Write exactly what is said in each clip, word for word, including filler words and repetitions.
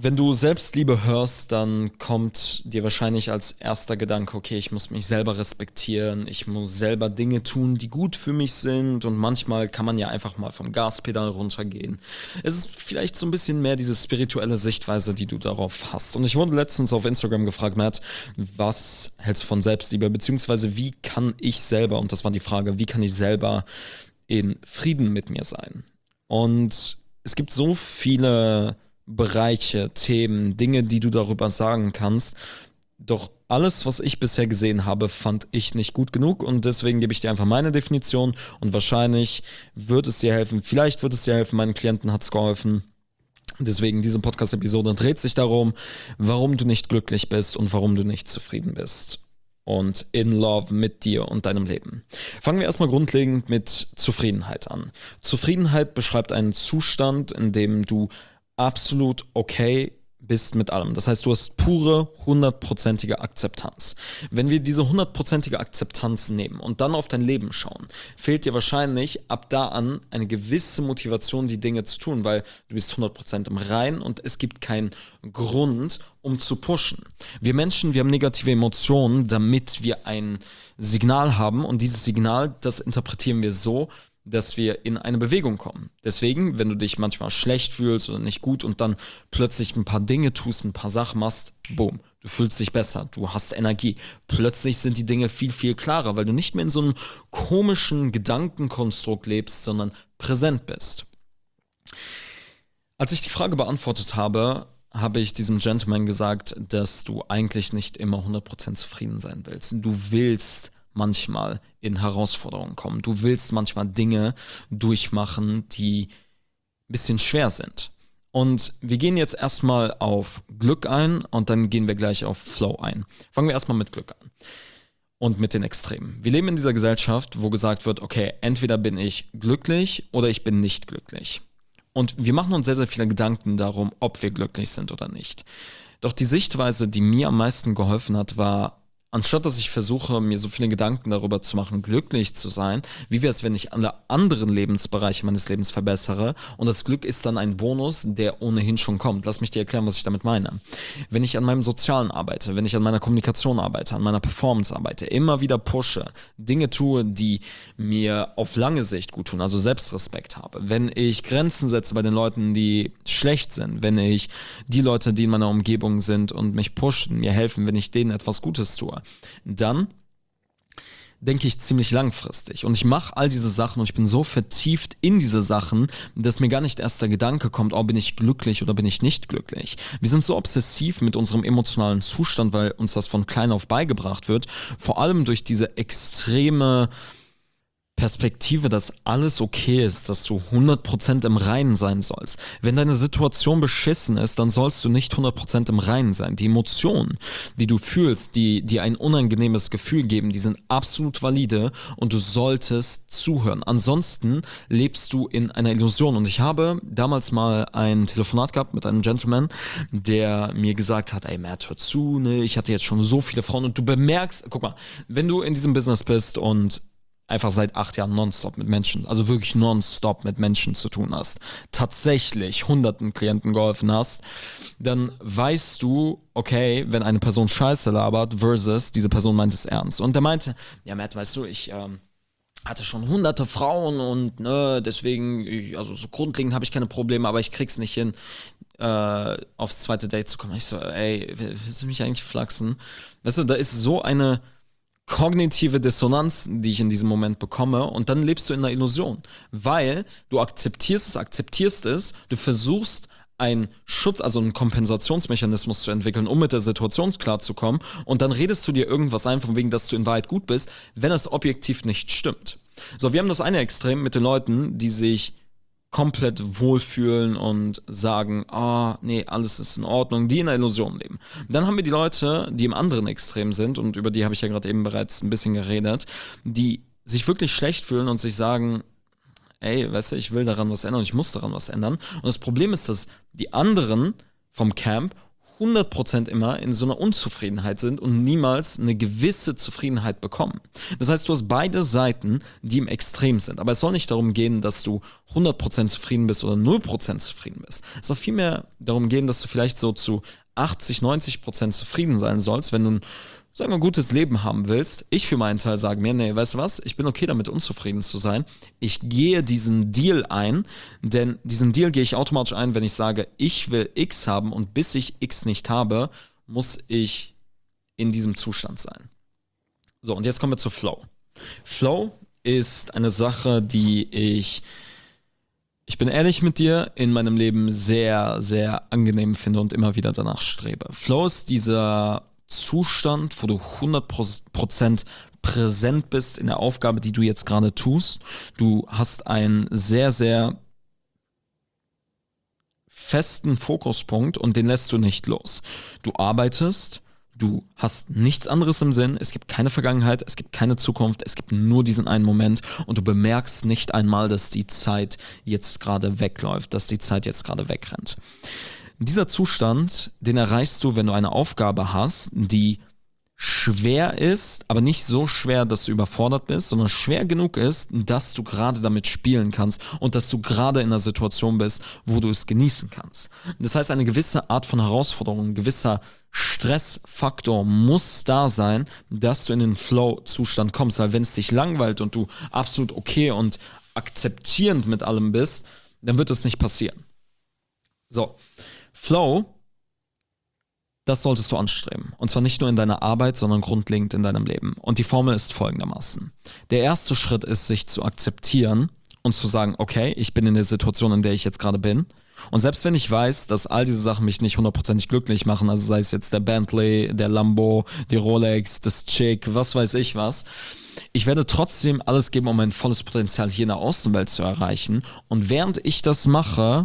Wenn du Selbstliebe hörst, dann kommt dir wahrscheinlich als erster Gedanke, okay, ich muss mich selber respektieren, ich muss selber Dinge tun, die gut für mich sind, und manchmal kann man ja einfach mal vom Gaspedal runtergehen. Es ist vielleicht so ein bisschen mehr diese spirituelle Sichtweise, die du darauf hast. Und ich wurde letztens auf Instagram gefragt, Matt, was hältst du von Selbstliebe, beziehungsweise wie kann ich selber, und das war die Frage, wie kann ich selber in Frieden mit mir sein? Und es gibt so viele Bereiche, Themen, Dinge, die du darüber sagen kannst. Doch alles, was ich bisher gesehen habe, fand ich nicht gut genug, und deswegen gebe ich dir einfach meine Definition, und wahrscheinlich wird es dir helfen, vielleicht wird es dir helfen, meinen Klienten hat es geholfen. Deswegen, diese Podcast-Episode dreht sich darum, warum du nicht glücklich bist und warum du nicht zufrieden bist und in love mit dir und deinem Leben. Fangen wir erstmal grundlegend mit Zufriedenheit an. Zufriedenheit beschreibt einen Zustand, in dem du absolut okay bist mit allem. Das heißt, du hast pure, hundertprozentige Akzeptanz. Wenn wir diese hundertprozentige Akzeptanz nehmen und dann auf dein Leben schauen, fehlt dir wahrscheinlich ab da an eine gewisse Motivation, die Dinge zu tun, weil du bist hundert Prozent im Reinen und es gibt keinen Grund, um zu pushen. Wir Menschen, wir haben negative Emotionen, damit wir ein Signal haben, und dieses Signal, das interpretieren wir so, dass wir in eine Bewegung kommen. Deswegen, wenn du dich manchmal schlecht fühlst oder nicht gut und dann plötzlich ein paar Dinge tust, ein paar Sachen machst, boom, du fühlst dich besser, du hast Energie. Plötzlich sind die Dinge viel, viel klarer, weil du nicht mehr in so einem komischen Gedankenkonstrukt lebst, sondern präsent bist. Als ich die Frage beantwortet habe, habe ich diesem Gentleman gesagt, dass du eigentlich nicht immer hundert Prozent zufrieden sein willst. Du willst manchmal in Herausforderungen kommen. Du willst manchmal Dinge durchmachen, die ein bisschen schwer sind. Und wir gehen jetzt erstmal auf Glück ein und dann gehen wir gleich auf Flow ein. Fangen wir erstmal mit Glück an und mit den Extremen. Wir leben in dieser Gesellschaft, wo gesagt wird, okay, entweder bin ich glücklich oder ich bin nicht glücklich. Und wir machen uns sehr, sehr viele Gedanken darum, ob wir glücklich sind oder nicht. Doch die Sichtweise, die mir am meisten geholfen hat, war, anstatt dass ich versuche, mir so viele Gedanken darüber zu machen, glücklich zu sein, wie wäre es, wenn ich alle anderen Lebensbereiche meines Lebens verbessere, und das Glück ist dann ein Bonus, der ohnehin schon kommt. Lass mich dir erklären, was ich damit meine. Wenn ich an meinem Sozialen arbeite, wenn ich an meiner Kommunikation arbeite, an meiner Performance arbeite, immer wieder pushe, Dinge tue, die mir auf lange Sicht gut tun, also Selbstrespekt habe, wenn ich Grenzen setze bei den Leuten, die schlecht sind, wenn ich die Leute, die in meiner Umgebung sind und mich pushen, mir helfen, wenn ich denen etwas Gutes tue, dann denke ich ziemlich langfristig. Und ich mache all diese Sachen und ich bin so vertieft in diese Sachen, dass mir gar nicht erst der Gedanke kommt, oh, bin ich glücklich oder bin ich nicht glücklich. Wir sind so obsessiv mit unserem emotionalen Zustand, weil uns das von klein auf beigebracht wird, vor allem durch diese extreme Perspektive, dass alles okay ist, dass du hundert Prozent im Reinen sein sollst. Wenn deine Situation beschissen ist, dann sollst du nicht hundert Prozent im Reinen sein. Die Emotionen, die du fühlst, die dir ein unangenehmes Gefühl geben, die sind absolut valide und du solltest zuhören. Ansonsten lebst du in einer Illusion. Und ich habe damals mal ein Telefonat gehabt mit einem Gentleman, der mir gesagt hat, ey Matt, hör zu, ne? Ich hatte jetzt schon so viele Frauen, und du bemerkst, guck mal, wenn du in diesem Business bist und einfach seit acht Jahren nonstop mit Menschen, also wirklich nonstop mit Menschen zu tun hast, tatsächlich hunderten Klienten geholfen hast, dann weißt du, okay, wenn eine Person Scheiße labert versus diese Person meint es ernst. Und der meinte, ja Matt, weißt du, ich ähm, hatte schon hunderte Frauen und ne, deswegen, ich, also so grundlegend habe ich keine Probleme, aber ich krieg's nicht hin, äh, aufs zweite Date zu kommen. Ich so, ey, willst du mich eigentlich flachsen? Weißt du, da ist so eine kognitive Dissonanz, die ich in diesem Moment bekomme, und dann lebst du in einer Illusion, weil du akzeptierst es, akzeptierst es, du versuchst einen Schutz, also einen Kompensationsmechanismus zu entwickeln, um mit der Situation klarzukommen, und dann redest du dir irgendwas ein, von wegen, dass du in Wahrheit gut bist, wenn es objektiv nicht stimmt. So, wir haben das eine Extrem mit den Leuten, die sich komplett wohlfühlen und sagen, ah, oh, nee, alles ist in Ordnung, die in der Illusion leben. Dann haben wir die Leute, die im anderen Extrem sind, und über die habe ich ja gerade eben bereits ein bisschen geredet, die sich wirklich schlecht fühlen und sich sagen, ey, weißt du, ich will daran was ändern, ich muss daran was ändern. Und das Problem ist, dass die anderen vom Camp hundert Prozent immer in so einer Unzufriedenheit sind und niemals eine gewisse Zufriedenheit bekommen. Das heißt, du hast beide Seiten, die im Extrem sind. Aber es soll nicht darum gehen, dass du hundert Prozent zufrieden bist oder null Prozent zufrieden bist. Es soll vielmehr darum gehen, dass du vielleicht so zu achtzig, neunzig Prozent zufrieden sein sollst, wenn du ein, sagen wir, gutes Leben haben willst. Ich für meinen Teil sage mir, nee, weißt du was, ich bin okay damit, unzufrieden zu sein. Ich gehe diesen Deal ein, denn diesen Deal gehe ich automatisch ein, wenn ich sage, ich will X haben und bis ich X nicht habe, muss ich in diesem Zustand sein. So, und jetzt kommen wir zu Flow. Flow ist eine Sache, die ich Ich bin ehrlich mit dir, in meinem Leben sehr, sehr angenehm finde und immer wieder danach strebe. Flow ist dieser Zustand, wo du hundert Prozent präsent bist in der Aufgabe, die du jetzt gerade tust. Du hast einen sehr, sehr festen Fokuspunkt und den lässt du nicht los. Du arbeitest, du hast nichts anderes im Sinn, es gibt keine Vergangenheit, es gibt keine Zukunft, es gibt nur diesen einen Moment und du bemerkst nicht einmal, dass die Zeit jetzt gerade wegläuft, dass die Zeit jetzt gerade wegrennt. Dieser Zustand, den erreichst du, wenn du eine Aufgabe hast, die schwer ist, aber nicht so schwer, dass du überfordert bist, sondern schwer genug ist, dass du gerade damit spielen kannst und dass du gerade in einer Situation bist, wo du es genießen kannst. Das heißt, eine gewisse Art von Herausforderung, ein gewisser Stressfaktor muss da sein, dass du in den Flow-Zustand kommst, weil wenn es dich langweilt und du absolut okay und akzeptierend mit allem bist, dann wird es nicht passieren. So, Flow, das solltest du anstreben. Und zwar nicht nur in deiner Arbeit, sondern grundlegend in deinem Leben. Und die Formel ist folgendermaßen. Der erste Schritt ist, sich zu akzeptieren und zu sagen, okay, ich bin in der Situation, in der ich jetzt gerade bin. Und selbst wenn ich weiß, dass all diese Sachen mich nicht hundertprozentig glücklich machen, also sei es jetzt der Bentley, der Lambo, die Rolex, das Chick, was weiß ich was, ich werde trotzdem alles geben, um mein volles Potenzial hier in der Außenwelt zu erreichen. Und während ich das mache,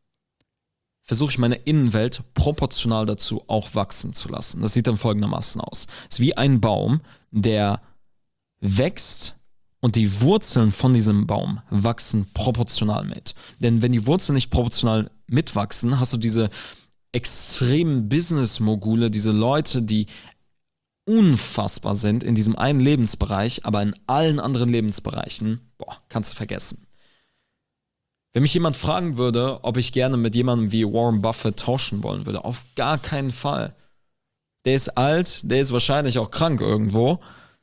versuche ich meine Innenwelt proportional dazu auch wachsen zu lassen. Das sieht dann folgendermaßen aus. Es ist wie ein Baum, der wächst und die Wurzeln von diesem Baum wachsen proportional mit. Denn wenn die Wurzeln nicht proportional mitwachsen, hast du diese extremen Business-Mogule, diese Leute, die unfassbar sind in diesem einen Lebensbereich, aber in allen anderen Lebensbereichen, boah, kannst du vergessen. Wenn mich jemand fragen würde, ob ich gerne mit jemandem wie Warren Buffett tauschen wollen würde, auf gar keinen Fall. Der ist alt, der ist wahrscheinlich auch krank irgendwo.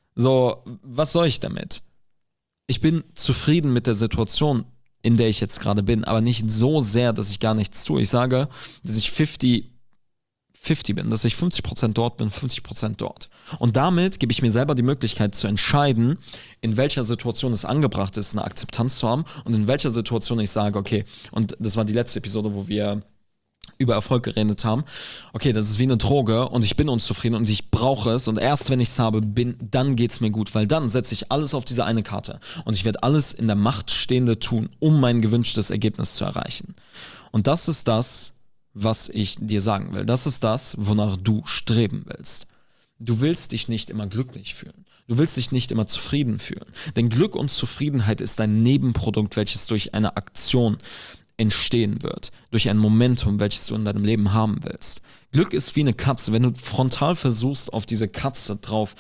So, was soll ich damit? Ich bin zufrieden mit der Situation, in der ich jetzt gerade bin, aber nicht so sehr, dass ich gar nichts tue. Ich sage, dass ich fünfzig fünfzig bin, dass ich fünfzig Prozent dort bin, fünfzig Prozent dort. Und damit gebe ich mir selber die Möglichkeit zu entscheiden, in welcher Situation es angebracht ist, eine Akzeptanz zu haben und in welcher Situation ich sage, okay, und das war die letzte Episode, wo wir über Erfolg geredet haben, okay, das ist wie eine Droge und ich bin unzufrieden und ich brauche es und erst wenn ich es habe, bin, dann geht es mir gut, weil dann setze ich alles auf diese eine Karte und ich werde alles in der Macht Stehende tun, um mein gewünschtes Ergebnis zu erreichen. Und das ist das, was ich dir sagen will. Das ist das, wonach du streben willst. Du willst dich nicht immer glücklich fühlen. Du willst dich nicht immer zufrieden fühlen. Denn Glück und Zufriedenheit ist ein Nebenprodukt, welches durch eine Aktion entstehen wird. Durch ein Momentum, welches du in deinem Leben haben willst. Glück ist wie eine Katze. Wenn du frontal versuchst, auf diese Katze drauf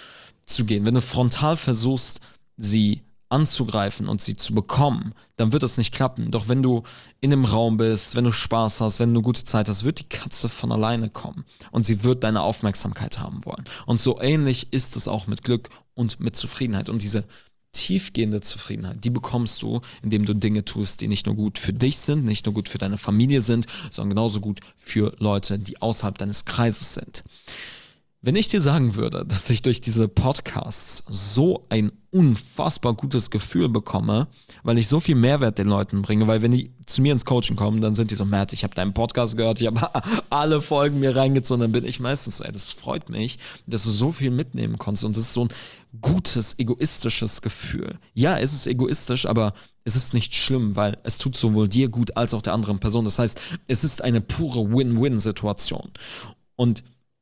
zu gehen, wenn du frontal versuchst, sie anzugreifen und sie zu bekommen, dann wird das nicht klappen. Doch wenn du in einem Raum bist, wenn du Spaß hast, wenn du gute Zeit hast, wird die Katze von alleine kommen und sie wird deine Aufmerksamkeit haben wollen. Und so ähnlich ist es auch mit Glück und mit Zufriedenheit. Und diese tiefgehende Zufriedenheit, die bekommst du, indem du Dinge tust, die nicht nur gut für dich sind, nicht nur gut für deine Familie sind, sondern genauso gut für Leute, die außerhalb deines Kreises sind. Wenn ich dir sagen würde, dass ich durch diese Podcasts so ein unfassbar gutes Gefühl bekomme, weil ich so viel Mehrwert den Leuten bringe, weil wenn die zu mir ins Coaching kommen, dann sind die so, Matt, ich habe deinen Podcast gehört, ich habe alle Folgen mir reingezogen, dann bin ich meistens so, ey, das freut mich, dass du so viel mitnehmen konntest und das ist so ein gutes, egoistisches Gefühl. Ja, es ist egoistisch, aber es ist nicht schlimm, weil es tut sowohl dir gut als auch der anderen Person. Das heißt, es ist eine pure Win-Win-Situation. Und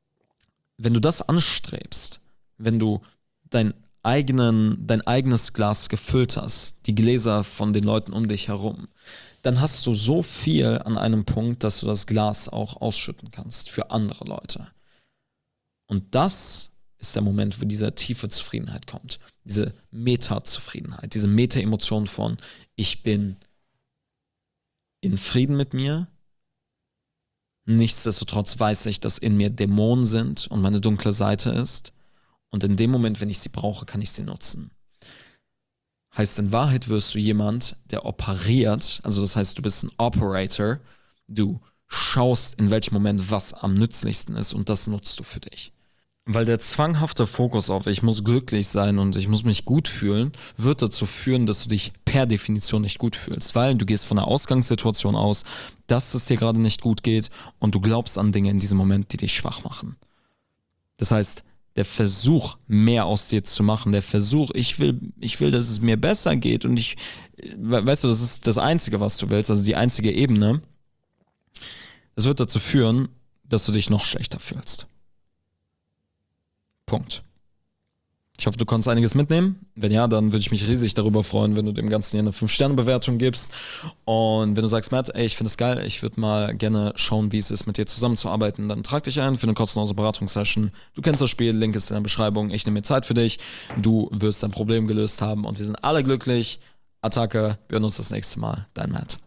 wenn du das anstrebst, wenn du dein, eigenen, dein eigenes Glas gefüllt hast, die Gläser von den Leuten um dich herum, dann hast du so viel an einem Punkt, dass du das Glas auch ausschütten kannst für andere Leute. Und das ist der Moment, wo diese tiefe Zufriedenheit kommt. Diese Meta-Zufriedenheit, diese Meta-Emotion von ich bin in Frieden mit mir. Nichtsdestotrotz weiß ich, dass in mir Dämonen sind und meine dunkle Seite ist. Und in dem Moment, wenn ich sie brauche, kann ich sie nutzen. Heißt, in Wahrheit wirst du jemand, der operiert, also das heißt, du bist ein Operator, du schaust, in welchem Moment was am nützlichsten ist und das nutzt du für dich. Weil der zwanghafte Fokus auf ich muss glücklich sein und ich muss mich gut fühlen, wird dazu führen, dass du dich per Definition nicht gut fühlst, weil du gehst von einer Ausgangssituation aus, dass es dir gerade nicht gut geht und du glaubst an Dinge in diesem Moment, die dich schwach machen. Das heißt, der Versuch, mehr aus dir zu machen, der Versuch, ich will, ich will, dass es mir besser geht und ich, weißt du, das ist das Einzige, was du willst, also die einzige Ebene, das wird dazu führen, dass du dich noch schlechter fühlst. Punkt. Ich hoffe, du konntest einiges mitnehmen. Wenn ja, dann würde ich mich riesig darüber freuen, wenn du dem Ganzen hier eine fünf Sterne Bewertung gibst. Und wenn du sagst, Matt, ey, ich finde es geil, ich würde mal gerne schauen, wie es ist, mit dir zusammenzuarbeiten, dann trag dich ein für eine kostenlose Beratungssession. Du kennst das Spiel, Link ist in der Beschreibung. Ich nehme mir Zeit für dich. Du wirst dein Problem gelöst haben und wir sind alle glücklich. Attacke, wir hören uns das nächste Mal. Dein Matt.